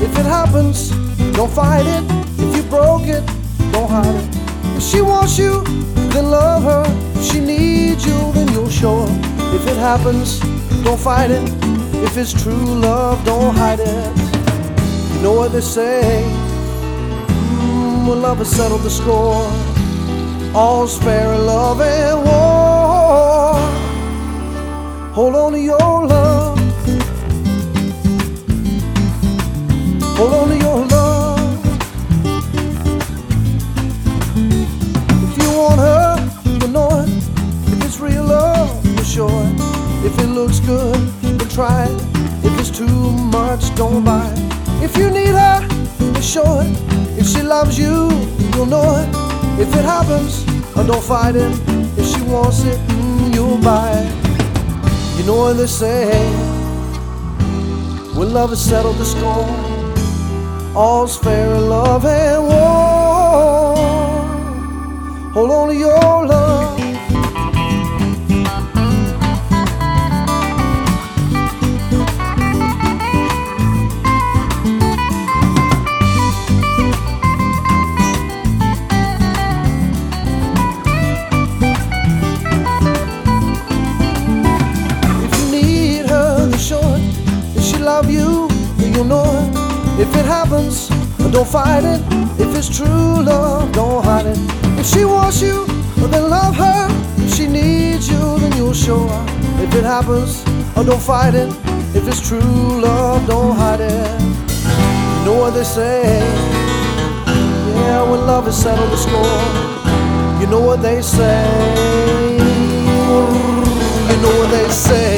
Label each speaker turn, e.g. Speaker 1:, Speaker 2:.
Speaker 1: If it happens, don't fight it. If you broke it, don't hide it. If she wants you, then love her. If she needs you, then you'll show her. If it happens, don't fight it. If it's true love, don't hide it. You know what they say, when love has settled the score, all's fair in love and war. Hold on to your love. Hold on to your love. If you want her, you know it. If it's real love, you're sure it. If it looks good, then try it. If it's too much, don't buy it. If you need her, then show it. If she loves you, you'll know it. If it happens, don't fight it. If she wants it, you'll buy it. You know what they say, when love has settled the score, all's fair in love and war. Hold on to your love. Love you, you'll know it. If it happens, don't fight it. If it's true love, don't hide it. If she wants you, then love her. If she needs you, then you'll show her. If it happens, don't fight it. If it's true love, don't hide it. You know what they say, yeah, when love has settled the score. You know what they say, you know what they say.